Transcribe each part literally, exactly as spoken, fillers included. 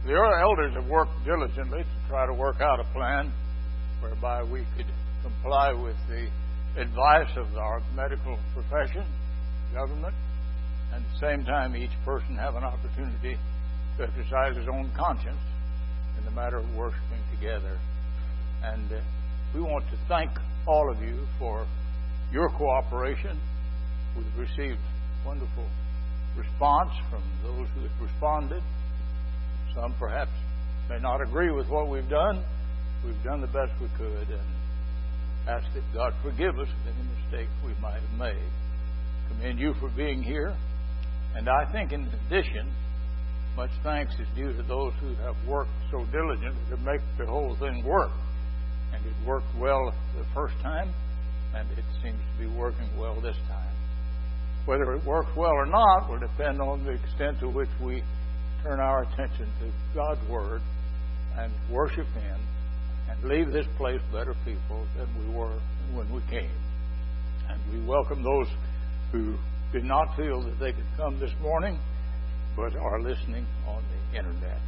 The elders have worked diligently to try to work out a plan whereby we could comply with the advice of our medical profession, government, and at the same time each person have an opportunity to exercise his own conscience in the matter of worshiping together. And uh, we want to thank all of you for your cooperation. We've received wonderful response from those who have responded. Some perhaps may not agree with what we've done. We've done the best we could and ask that God forgive us for any mistakes we might have made. Commend you for being here. And I think in addition, much thanks is due to those who have worked so diligently to make the whole thing work. And it worked well the first time, and it seems to be working well this time. Whether it works well or not will depend on the extent to which we turn our attention to God's Word and worship Him and leave this place better people than we were when we came. And we welcome those who did not feel that they could come this morning but are listening on the Internet.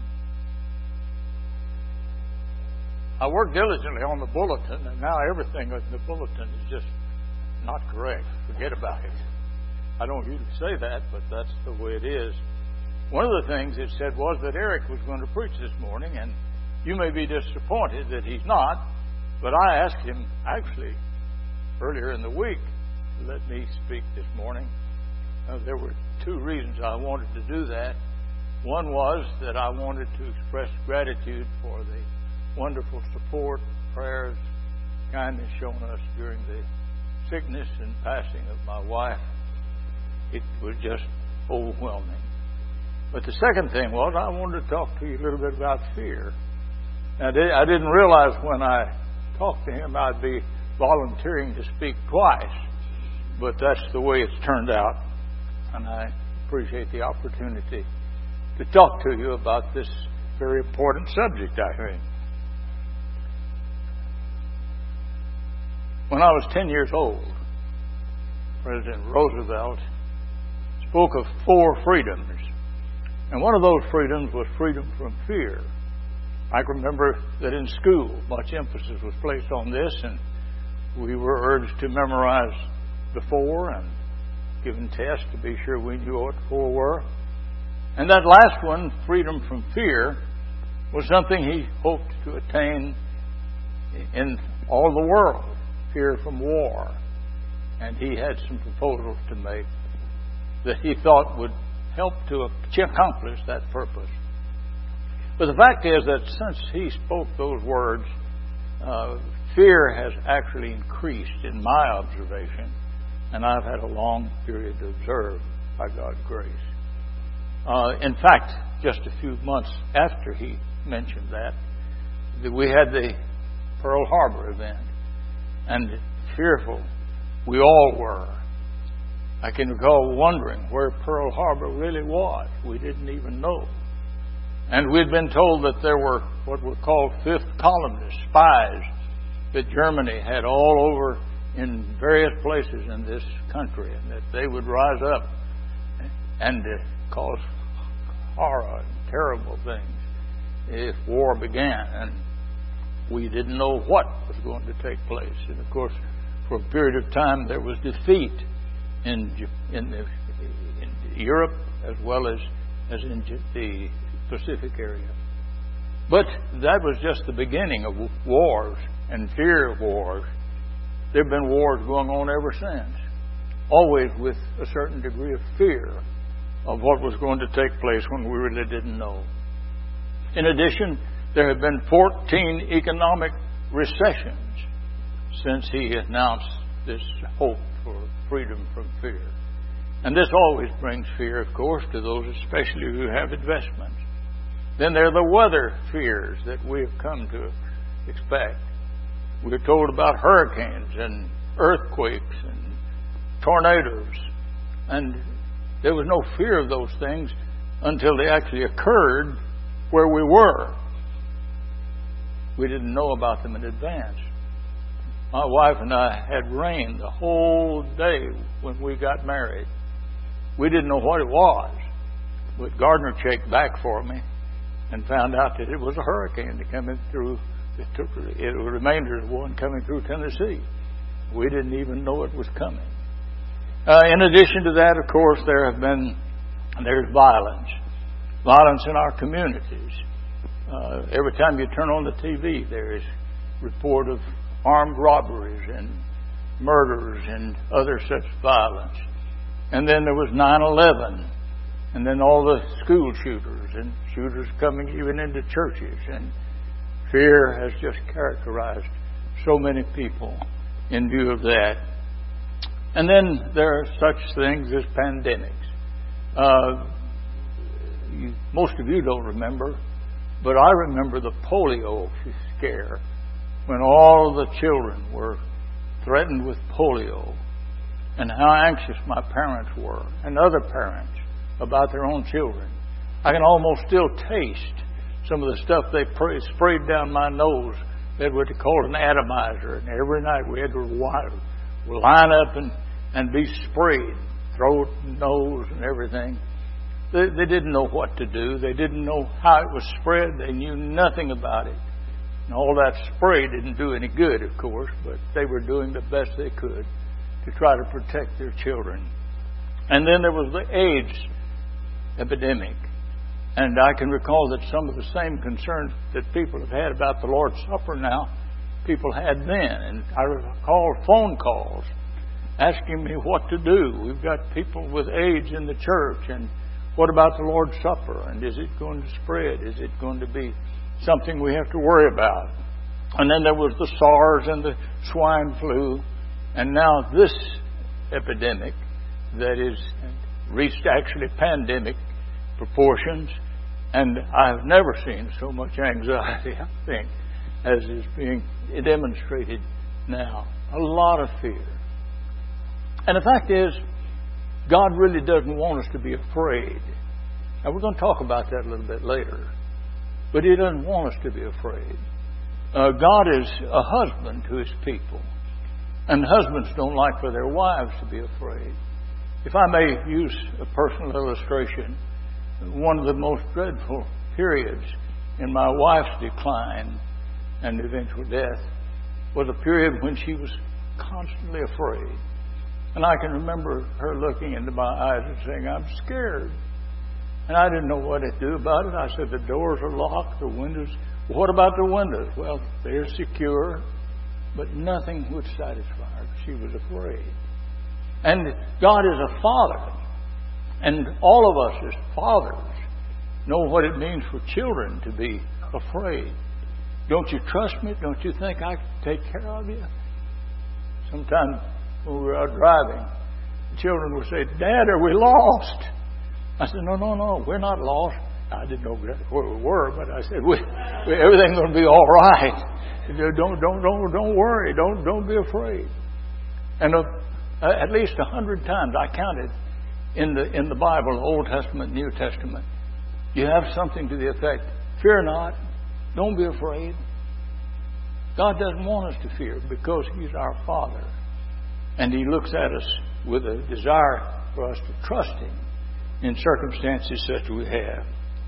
I worked diligently on the bulletin, and now everything in the bulletin is just not correct. Forget about it. I don't usually say that, but that's the way it is. One of the things it said was that Eric was going to preach this morning, and you may be disappointed that he's not, but I asked him, actually, earlier in the week, to let me speak this morning. Uh, there were two reasons I wanted to do that. One was that I wanted to express gratitude for the wonderful support, prayers, kindness shown us during the sickness and passing of my wife. It was just overwhelming. But the second thing was I wanted to talk to you a little bit about fear. Now, I didn't realize when I talked to him I'd be volunteering to speak twice, but that's the way it's turned out. And I appreciate the opportunity to talk to you about this very important subject, I think. When I was ten years old, President Roosevelt spoke of four freedoms. And one of those freedoms was freedom from fear. I can remember that in school, much emphasis was placed on this, and we were urged to memorize the four and given tests to be sure we knew what the four were. And that last one, freedom from fear, was something he hoped to attain in all the world. Fear from war. And he had some proposals to make that he thought would help to accomplish that purpose. But the fact is that since he spoke those words, uh, fear has actually increased in my observation, and I've had a long period to observe by God's grace. Uh, in fact, just a few months after he mentioned that, we had the Pearl Harbor event. And fearful we all were. I can recall wondering where Pearl Harbor really was. We didn't even know. And we'd been told that there were what were called fifth columnists, spies, that Germany had all over in various places in this country, and that they would rise up and uh, cause horror and terrible things if war began. And we didn't know what was going to take place. And of course, for a period of time, there was defeat in in, the, in Europe as well as, as in the Pacific area. But that was just the beginning of wars and fear of wars. There have been wars going on ever since, always with a certain degree of fear of what was going to take place when we really didn't know. In addition, there have been fourteen economic recessions since he announced this hope for freedom from fear. And this always brings fear, of course, to those especially who have investments. Then there are the weather fears that we have come to expect. We're told about hurricanes and earthquakes and tornadoes. And there was no fear of those things until they actually occurred where we were. We didn't know about them in advance. My wife and I had rain the whole day when we got married. We didn't know what it was, but Gardner checked back for me, and found out that it was a hurricane coming through. It took it was a remainder of one coming through Tennessee. We didn't even know it was coming. Uh, in addition to that, of course, there have been there's violence, violence in our communities. Uh, every time you turn on the T V, there is report of armed robberies and murders and other such violence. And then there was nine eleven, and then all the school shooters and shooters coming even into churches. And fear has just characterized so many people in view of that. And then there are such things as pandemics. Uh, you, most of you don't remember, but I remember the polio scare when all the children were threatened with polio, and how anxious my parents were and other parents about their own children. I can almost still taste some of the stuff they sprayed down my nose that was called an atomizer, and every night we had to line up and, and be sprayed, throat, nose, and everything. They, they didn't know what to do. They didn't know how it was spread. They knew nothing about it. And all that spray didn't do any good, of course, but they were doing the best they could to try to protect their children. And then there was the AIDS epidemic. And I can recall that some of the same concerns that people have had about the Lord's Supper now, people had then. And I recall phone calls asking me what to do. We've got people with AIDS in the church, and what about the Lord's Supper? And is it going to spread? Is it going to be something we have to worry about? And then there was the SARS and the swine flu. And now this epidemic that is reached actually pandemic proportions. And I've never seen so much anxiety, I think, as is being demonstrated now. A lot of fear. And the fact is, God really doesn't want us to be afraid. Now, we're going to talk about that a little bit later. But He doesn't want us to be afraid. Uh, God is a husband to His people. And husbands don't like for their wives to be afraid. If I may use a personal illustration, one of the most dreadful periods in my wife's decline and eventual death was a period when she was constantly afraid. And I can remember her looking into my eyes and saying, "I'm scared." And I didn't know what to do about it. I said, "The doors are locked, the windows." "What about the windows?" "Well, they're secure." But nothing would satisfy her. She was afraid. And God is a father. And all of us as fathers know what it means for children to be afraid. "Don't you trust me? Don't you think I can take care of you?" Sometimes when we were out driving, the children would say, "Dad, are we lost?" I said, "No, no, no, we're not lost." I didn't know exactly where we were, but I said, we, we, "Everything's going to be all right. Don't, don't, don't, don't worry. Don't, don't be afraid." And uh, at least a hundred times I counted in the in the Bible, the Old Testament, New Testament, you have something to the effect, "Fear not, don't be afraid." God doesn't want us to fear because He's our Father, and He looks at us with a desire for us to trust Him in circumstances such as we have.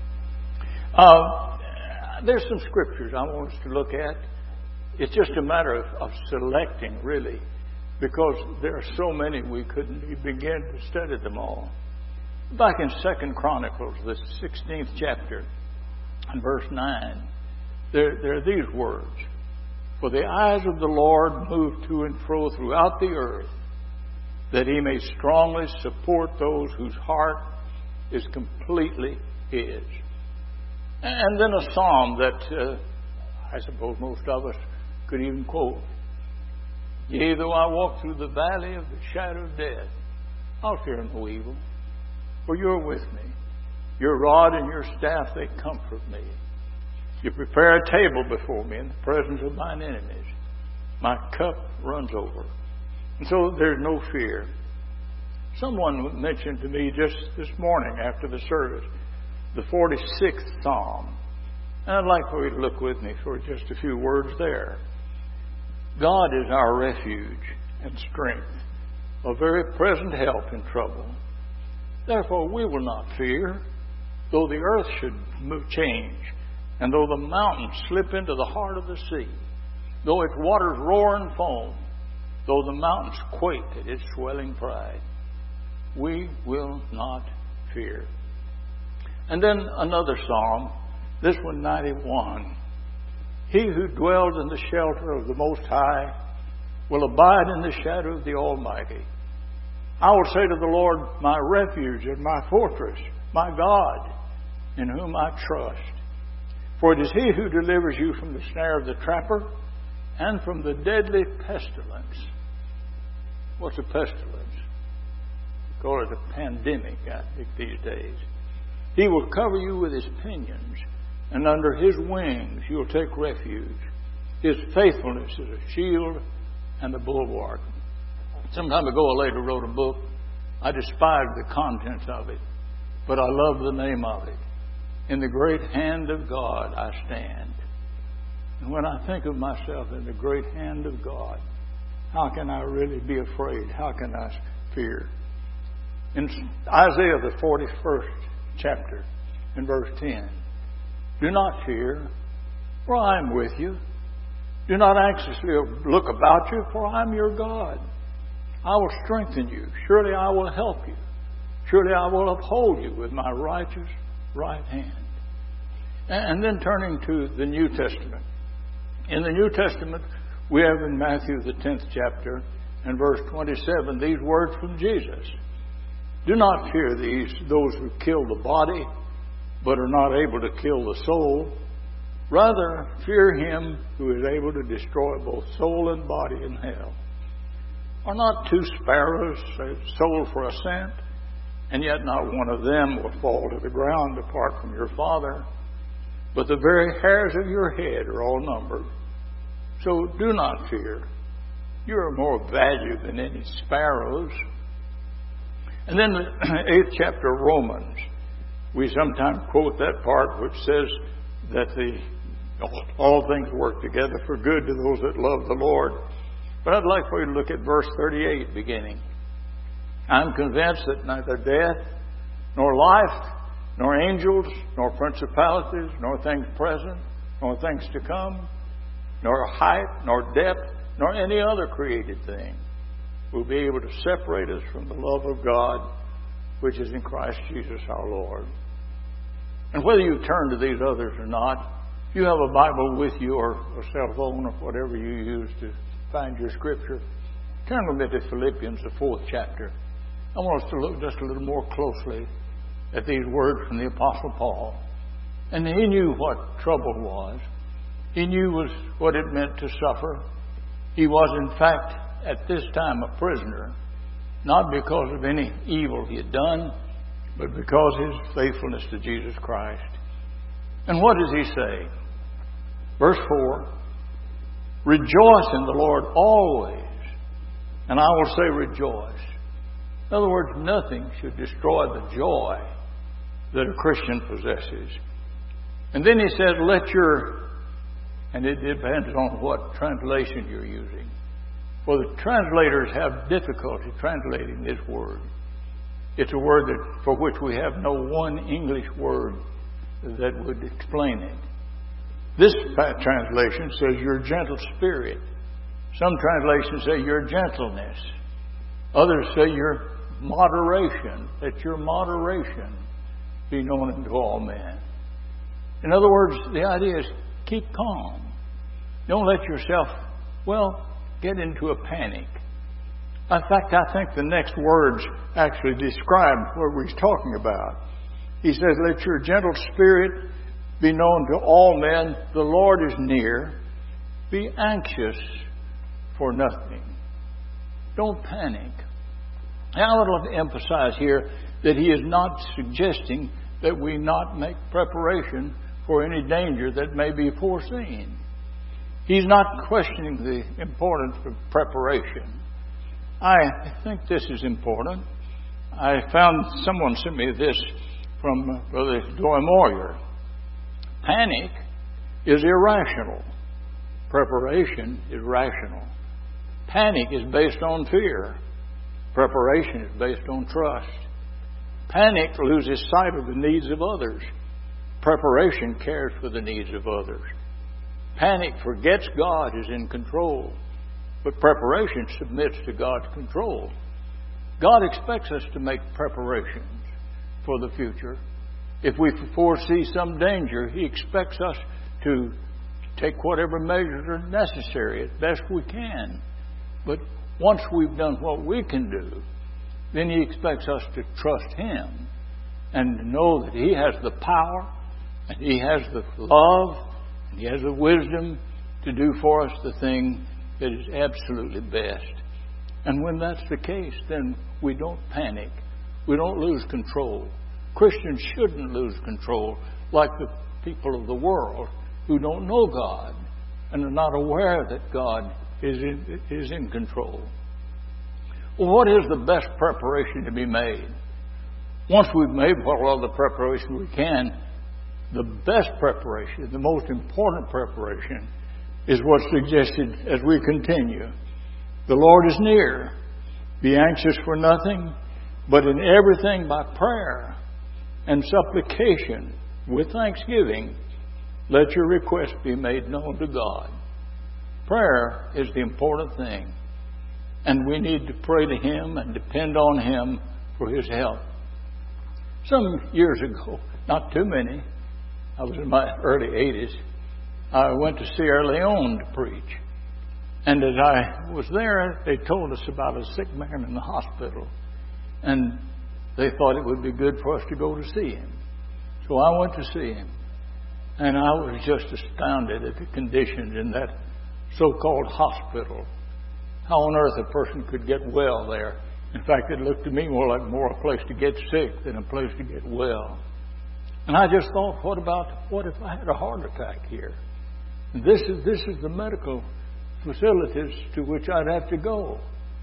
Uh, there's some scriptures I want us to look at. It's just a matter of, of selecting, really, because there are so many we couldn't even begin to study them all. Back in Second Chronicles, the sixteenth chapter, and verse nine, there, there are these words: "For the eyes of the Lord move to and fro throughout the earth, that He may strongly support those whose heart is completely His." And then a psalm that uh, I suppose most of us could even quote: "Yea, though I walk through the valley of the shadow of death, I'll fear no evil, for you are with me. Your rod and your staff, they comfort me. You prepare a table before me in the presence of mine enemies. My cup runs over." And so there's no fear. Someone mentioned to me just this morning after the service the forty-sixth Psalm. And I'd like for you to look with me for just a few words there. "God is our refuge and strength, a very present help in trouble. Therefore we will not fear, though the earth should move, change, and though the mountains slip into the heart of the sea, though its waters roar and foam, though the mountains quake at its swelling pride, we will not fear. And then another psalm, this one ninety-one. He who dwells in the shelter of the Most High will abide in the shadow of the Almighty. I will say to the Lord, my refuge and my fortress, my God, in whom I trust. For it is He who delivers you from the snare of the trapper and from the deadly pestilence. What's a pestilence? We call it a pandemic, I think, these days. He will cover you with His pinions, and under His wings you'll take refuge. His faithfulness is a shield and a bulwark. Some time ago, a lady wrote a book. I despised the contents of it, but I love the name of it. In the great hand of God I stand. And when I think of myself in the great hand of God, how can I really be afraid? How can I fear? In Isaiah, the forty-first chapter, in verse ten, do not fear, for I am with you. Do not anxiously look about you, for I am your God. I will strengthen you. Surely I will help you. Surely I will uphold you with my righteous right hand. And then turning to the New Testament. In the New Testament, we have in Matthew, the tenth chapter, and verse twenty-seven, these words from Jesus. Do not fear these, those who kill the body, but are not able to kill the soul. Rather, fear Him who is able to destroy both soul and body in hell. Are not two sparrows sold for a cent, and yet not one of them will fall to the ground apart from your Father? But the very hairs of your head are all numbered. So do not fear. You are more valued than any sparrows. And then the eighth chapter of Romans, we sometimes quote that part which says that the all things work together for good to those that love the Lord. But I'd like for you to look at verse thirty-eight beginning. I'm convinced that neither death, nor life, nor angels, nor principalities, nor things present, nor things to come, nor height, nor depth, nor any other created thing will be able to separate us from the love of God, which is in Christ Jesus our Lord. And whether you turn to these others or not, if you have a Bible with you or a cell phone or whatever you use to find your scripture, turn with me to Philippians, the fourth chapter. I want us to look just a little more closely at these words from the Apostle Paul. And he knew what trouble was. He knew was what it meant to suffer. He was, in fact, at this time a prisoner, not because of any evil he had done, but because of his faithfulness to Jesus Christ. And what does he say? Verse four, rejoice in the Lord always, and I will say rejoice. In other words, nothing should destroy the joy that a Christian possesses. And then he says, let your, and it depends on what translation you're using. For the translators have difficulty translating this word. It's a word that, for which we have no one English word that would explain it. This translation says your gentle spirit. Some translations say your gentleness. Others say your moderation. Let your moderation be known unto all men. In other words, the idea is keep calm. Don't let yourself, well, get into a panic. In fact, I think the next words actually describe what he's talking about. He says, let your gentle spirit be known to all men. The Lord is near. Be anxious for nothing. Don't panic. Now, I would like to emphasize here that he is not suggesting that we not make preparation for any danger that may be foreseen. He's not questioning the importance of preparation. I think this is important. I found someone sent me this from Brother Doy Moyer. Panic is irrational. Preparation is rational. Panic is based on fear. Preparation is based on trust. Panic loses sight of the needs of others. Preparation cares for the needs of others. Panic forgets God is in control, but preparation submits to God's control. God expects us to make preparations for the future. If we foresee some danger, He expects us to take whatever measures are necessary as best we can. But once we've done what we can do, then He expects us to trust Him and to know that He has the power and He has the love and He has the wisdom to do for us the thing that is absolutely best. And when that's the case, then we don't panic. We don't lose control. Christians shouldn't lose control like the people of the world who don't know God and are not aware that God is in, is in control. Well, what is the best preparation to be made? Once we've made all the preparation we can, the best preparation, the most important preparation, is what's suggested as we continue. The Lord is near. Be anxious for nothing, but in everything by prayer and supplication with thanksgiving, let your requests be made known to God. Prayer is the important thing, and we need to pray to Him and depend on Him for His help. Some years ago, not too many, I was in my early eighties, I went to Sierra Leone to preach. And as I was there, they told us about a sick man in the hospital. And they thought it would be good for us to go to see him. So I went to see him. And I was just astounded at the conditions in that so-called hospital. How on earth a person could get well there. In fact, it looked to me more like more a place to get sick than a place to get well. And I just thought, what about, what if I had a heart attack here? This is, this is the medical facilities to which I'd have to go.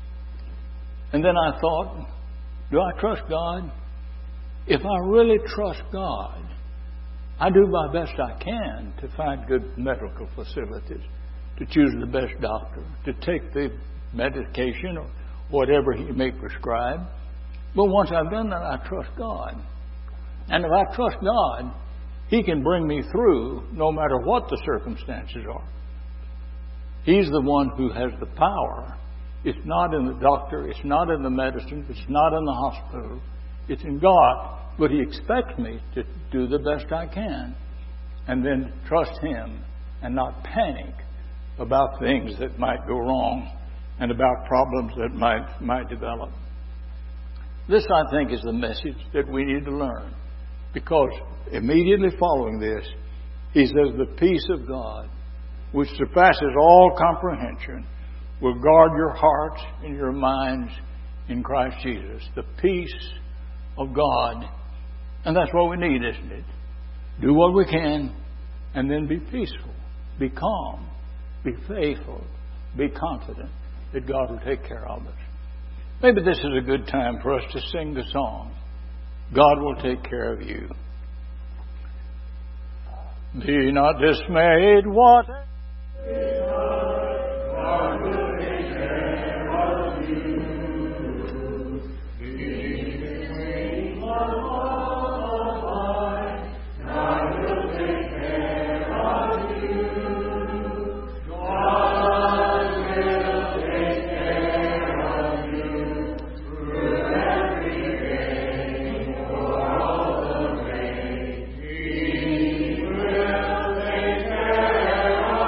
And then I thought, do I trust God? If I really trust God, I do my best I can to find good medical facilities, to choose the best doctor, to take the medication or whatever He may prescribe. But once I've done that, I trust God. And if I trust God, He can bring me through no matter what the circumstances are. He's the one who has the power. It's not in the doctor. It's not in the medicine. It's not in the hospital. It's in God. But He expects me to do the best I can and then trust Him and not panic about things that might go wrong and about problems that might, might develop. This, I think, is the message that we need to learn. Because immediately following this, He says, the peace of God, which surpasses all comprehension, will guard your hearts and your minds in Christ Jesus. The peace of God. And that's what we need, isn't it? Do what we can and then be peaceful. Be calm. Be faithful. Be confident that God will take care of us. Maybe this is a good time for us to sing the song, God will take care of you. Be not dismayed, what? God will take care of you. Be dismayed, what? God will take care of you. God will take care of you through every day for all the day. He will take care of you.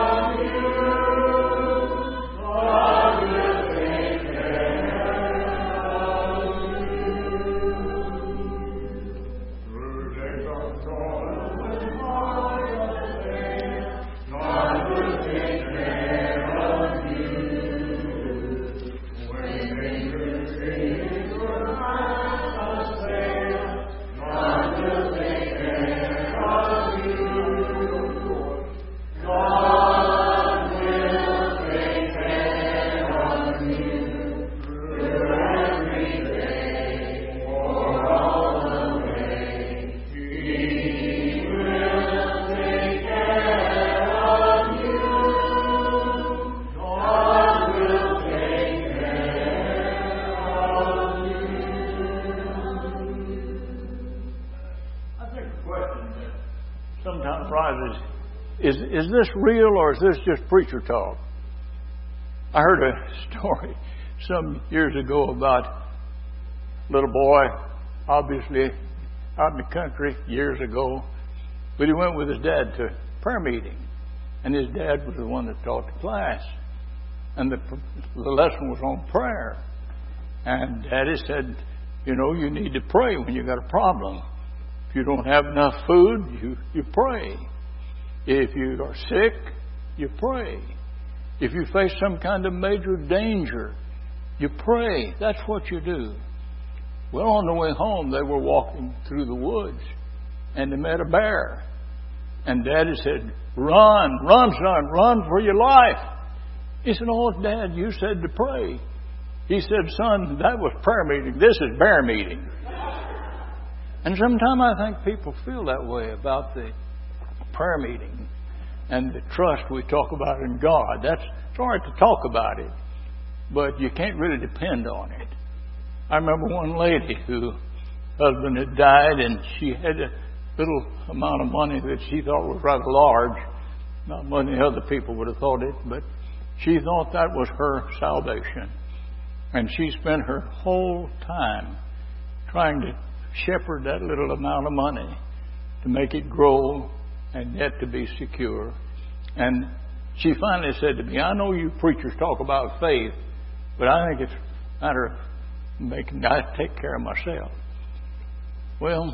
is, is this real or is this just preacher talk? I heard a story some years ago about a little boy, obviously out in the country years ago, but he went with his dad to prayer meeting. And his dad was the one that taught the class. And the, the lesson was on prayer. And Daddy said, you know, you need to pray when you got a problem. If you don't have enough food, you, you pray. If you are sick, you pray. If you face some kind of major danger, you pray. That's what you do. Well, on the way home, they were walking through the woods, and they met a bear. And Daddy said, run, run, son, run for your life. He said, oh, Dad, you said to pray. He said, son, that was prayer meeting. This is bear meeting. And sometimes I think people feel that way about the prayer meeting and the trust we talk about in God. That's it's all right to talk about it, but you can't really depend on it. I remember one lady whose husband had died, and she had a little amount of money that she thought was rather large. Not money other people would have thought it, but she thought that was her salvation. And she spent her whole time trying to shepherd that little amount of money to make it grow and yet to be secure. And she finally said to me, I know you preachers talk about faith, but I think it's a matter of making I take care of myself. Well,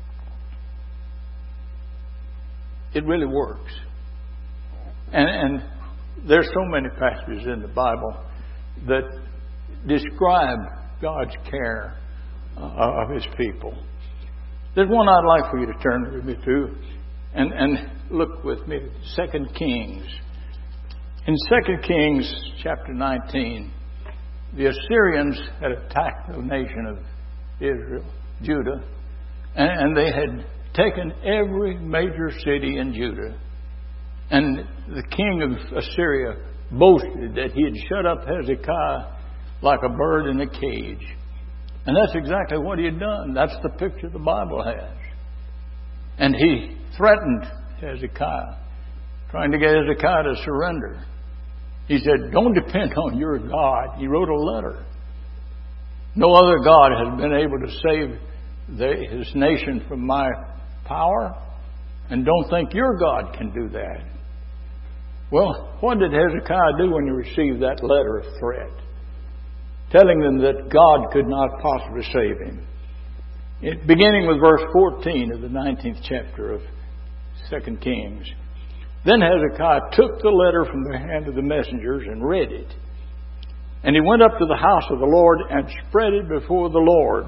it really works. And, and there's so many passages in the Bible that describe God's care uh, of His people. There's one I'd like for you to turn with me to, and, and look with me, Second Kings. In Second Kings chapter nineteen, the Assyrians had attacked the nation of Israel, Judah, and, and they had taken every major city in Judah. And the king of Assyria boasted that he had shut up Hezekiah like a bird in a cage. And that's exactly what he had done. That's the picture the Bible has. And he threatened Hezekiah, trying to get Hezekiah to surrender. He said, don't depend on your God. He wrote a letter. No other God has been able to save the, his nation from my power. And don't think your God can do that. Well, what did Hezekiah do when he received that letter of threat, telling them that God could not possibly save him? It, beginning with verse fourteen of the nineteenth chapter of Second Kings. Then Hezekiah took the letter from the hand of the messengers and read it. And he went up to the house of the Lord and spread it before the Lord.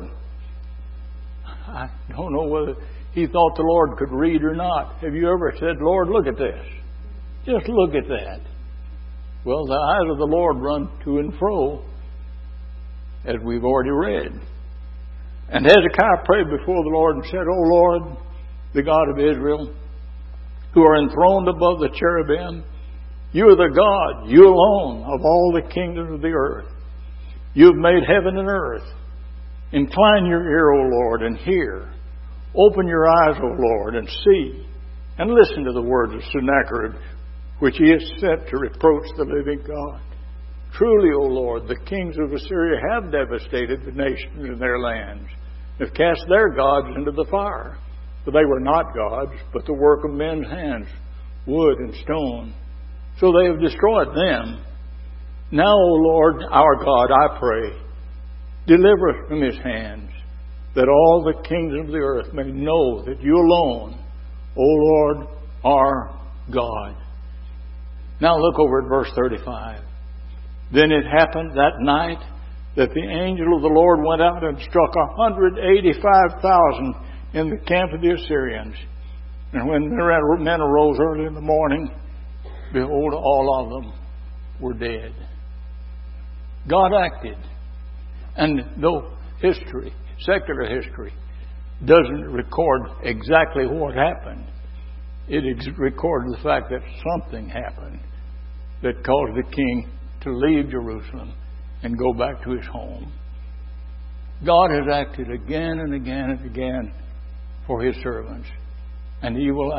I don't know whether he thought the Lord could read or not. Have you ever said, Lord, look at this? Just look at that. Well, the eyes of the Lord run to and fro, as we've already read. And Hezekiah prayed before the Lord and said, O Lord, the God of Israel, who are enthroned above the cherubim, you are the God, you alone, of all the kingdoms of the earth. You have made heaven and earth. Incline your ear, O Lord, and hear. Open your eyes, O Lord, and see, and listen to the words of Sennacherib, which he has set to reproach the living God. Truly, O Lord, the kings of Assyria have devastated the nations in their lands, have cast their gods into the fire. For they were not gods, but the work of men's hands, wood and stone. So they have destroyed them. Now, O Lord, our God, I pray, deliver us from his hands, that all the kingdoms of the earth may know that you alone, O Lord, are God. Now look over at verse thirty-five. Then it happened that night that the angel of the Lord went out and struck one hundred eighty-five thousand in the camp of the Assyrians. And when the men arose early in the morning, behold, all of them were dead. God acted. And though history, secular history, doesn't record exactly what happened, it records the fact that something happened that caused the king to leave Jerusalem and go back to his home. God has acted again and again and again for his servants, and he will act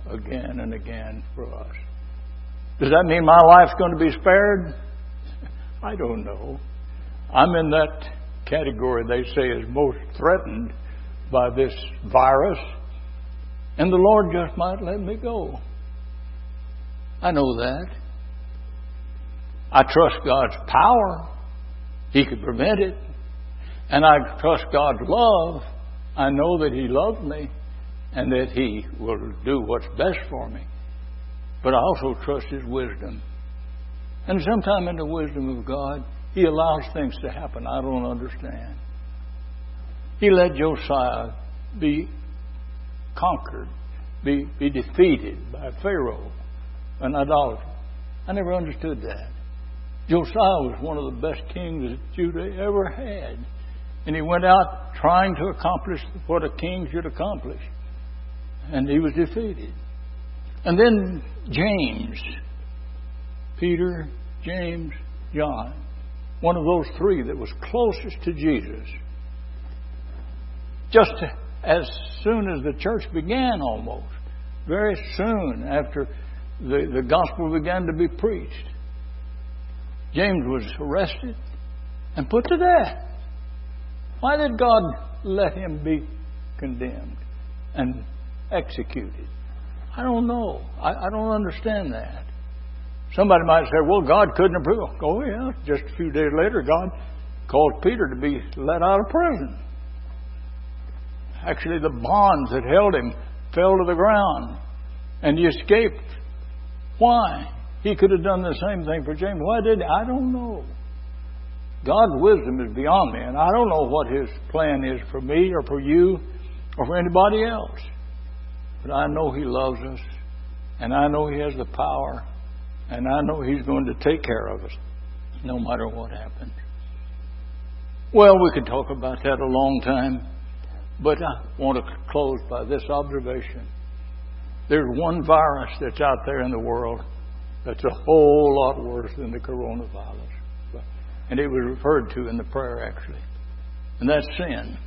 again and again for us. Does that mean my life's going to be spared? I don't know. I'm in that category they say is most threatened by this virus, and the Lord just might let me go. I know that. I trust God's power. He could prevent it. And I trust God's love. I know that He loves me and that He will do what's best for me. But I also trust His wisdom. And sometime in the wisdom of God, He allows things to happen I don't understand. He let Josiah be conquered, be, be defeated by Pharaoh, an idolater. I never understood that. Josiah was one of the best kings that Judah ever had. And he went out trying to accomplish what a king should accomplish. And he was defeated. And then James, Peter, James, John, one of those three that was closest to Jesus. Just as soon as the church began almost, very soon after the, the gospel began to be preached, James was arrested and put to death. Why did God let him be condemned and executed? I don't know. I, I don't understand that. Somebody might say, well, God couldn't approve. Oh, yeah. Just a few days later, God called Peter to be let out of prison. Actually, the bonds that held him fell to the ground, and he escaped. Why? He could have done the same thing for James. Why did he? I don't know. God's wisdom is beyond me, and I don't know what His plan is for me or for you or for anybody else. But I know He loves us, and I know He has the power, and I know He's going to take care of us no matter what happens. Well, we could talk about that a long time, but I want to close by this observation. There's one virus that's out there in the world that's a whole lot worse than the coronavirus. And it was referred to in the prayer, actually. And that's sin.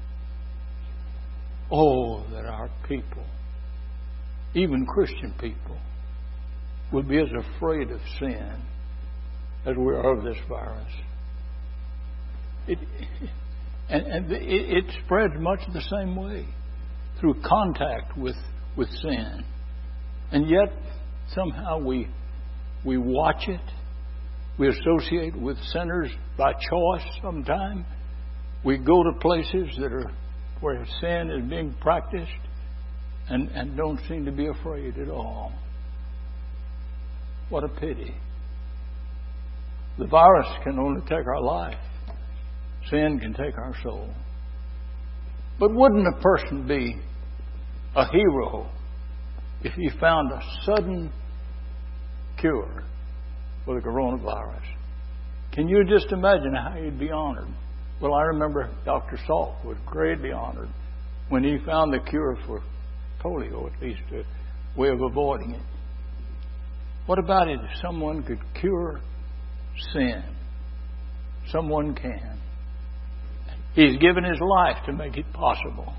Oh, that our people, even Christian people, would be as afraid of sin as we are of this virus. It, and and it, it spreads much the same way, through contact with, with sin. And yet, somehow we we watch it. We associate with sinners by choice sometimes. We go to places that are where sin is being practiced and, and don't seem to be afraid at all. What a pity. The virus can only take our life. Sin can take our soul. But wouldn't a person be a hero if he found a sudden cure for the coronavirus? Can you just imagine how he'd be honored? Well, I remember Doctor Salk was greatly honored when he found the cure for polio, at least a way of avoiding it. What about it if someone could cure sin? Someone can. He's given His life to make it possible.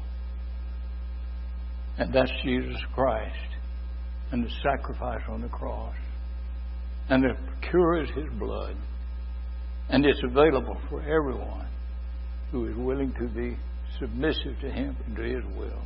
And that's Jesus Christ and the sacrifice on the cross. And the cure is His blood. And it's available for everyone who is willing to be submissive to Him and to His will.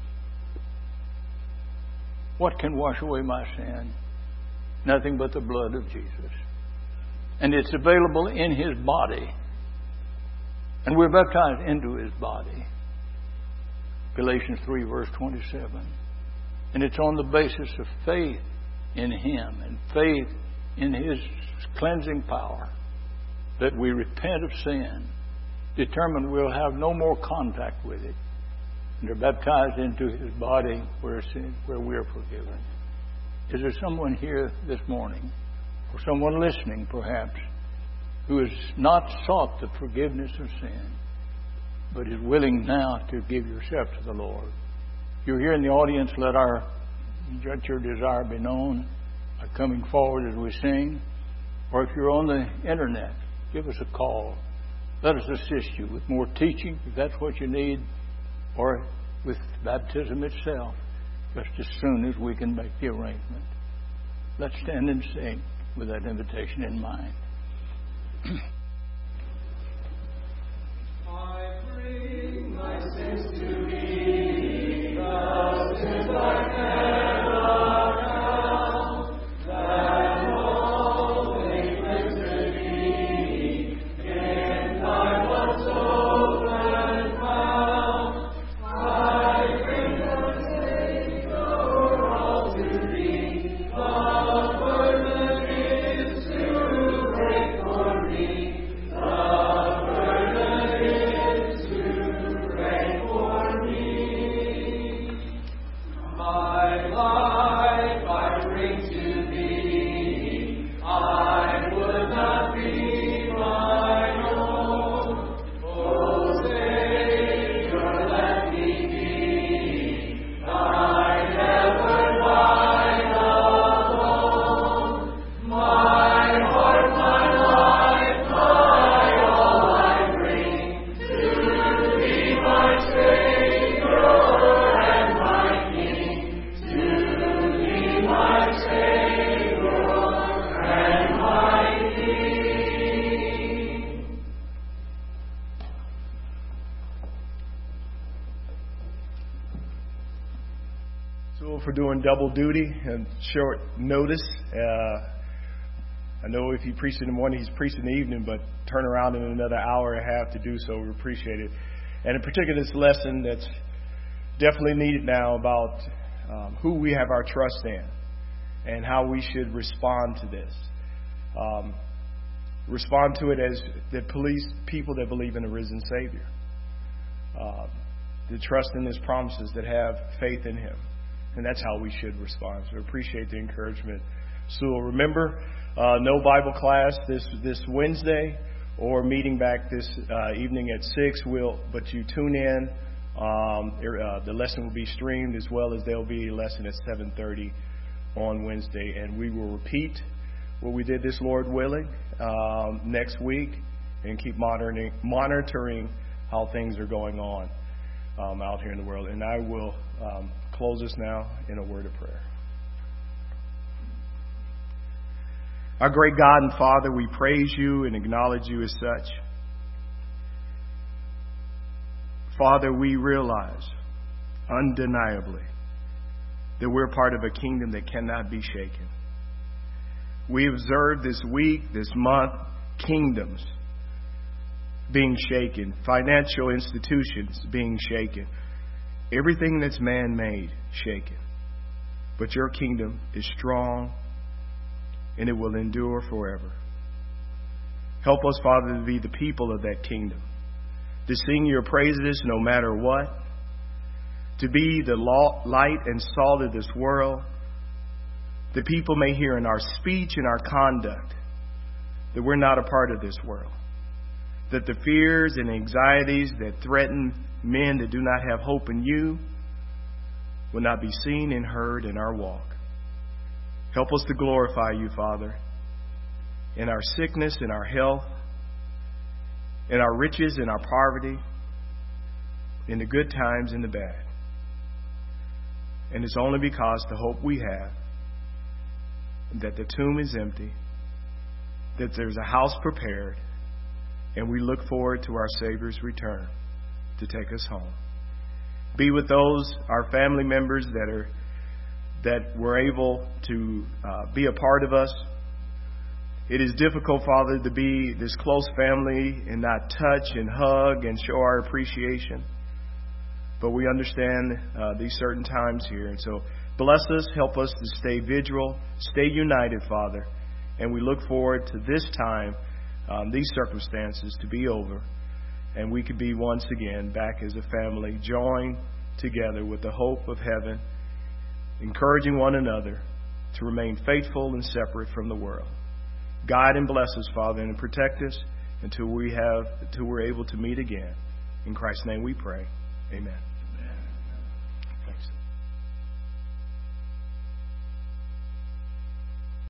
What can wash away my sin? Nothing but the blood of Jesus. And it's available in His body. And we're baptized into His body. Galatians three, verse twenty-seven. And it's on the basis of faith in Him and faith in His cleansing power that we repent of sin, determine we'll have no more contact with it, and are baptized into His body where sin, where we are forgiven. Is there someone here this morning, or someone listening perhaps, who has not sought the forgiveness of sin, but is willing now to give yourself to the Lord? If you're here in the audience, let our let your desire be known by coming forward as we sing. Or if you're on the internet, give us a call. Let us assist you with more teaching, if that's what you need, or with baptism itself. just as soon as we can make the arrangement. Let's stand and sing with that invitation in mind. I bring my sins to thee, just as I cannot count, that all they cleanse thee, in thy blood soaked and found. I bring the Savior all to thee, the burden is too great for me, the burden is too great for me. My life I bring to thee, I would not be mine own. O Savior, let me be thine ever thine alone. My heart, my life, my all I bring to thee, my Savior and my King. To thee, my Savior and my King. So for doing double duty and short notice. Uh, I know if he preached in the morning, he's preached in the evening, but turn around in another hour and a half to do so. We appreciate it. And in particular, this lesson that's definitely needed now about um, who we have our trust in and how we should respond to this. Um, respond to it as the police people that believe in a risen Savior. Um, the trust in His promises, that have faith in Him. And that's how we should respond. So I appreciate the encouragement. So remember, uh, no Bible class this this Wednesday, or meeting back this uh, evening at six. We'll, but you tune in. Um, uh, the lesson will be streamed, as well as there'll be a lesson at seven thirty on Wednesday. And we will repeat what we did this, Lord willing, um, next week, and keep monitoring, monitoring how things are going on um, out here in the world. And I will um, close us now in a word of prayer. Our great God and Father, we praise you and acknowledge you as such. Father, we realize undeniably that we're part of a kingdom that cannot be shaken. We observed this week, this month, kingdoms being shaken, financial institutions being shaken, everything that's man-made shaken. But your kingdom is strong, and it will endure forever. Help us, Father, to be the people of that kingdom, to sing your praises no matter what, to be the light and salt of this world, that people may hear in our speech and our conduct that we're not a part of this world, that the fears and anxieties that threaten men that do not have hope in you will not be seen and heard in our walk. Help us to glorify you, Father, in our sickness, in our health, in our riches, in our poverty, in the good times and the bad. And it's only because the hope we have, that the tomb is empty, that there's a house prepared, and we look forward to our Savior's return to take us home. Be with those, our family members that are that were able to uh, be a part of us. It is difficult, Father, to be this close family and not touch and hug and show our appreciation. But we understand uh, these certain times here. And so bless us, help us to stay vigilant, stay united, Father. And we look forward to this time, um, these circumstances to be over. And we could be once again back as a family, joined together with the hope of heaven, encouraging one another to remain faithful and separate from the world. Guide and bless us, Father, and protect us until we have, until we're able to meet again. In Christ's name we pray. Amen.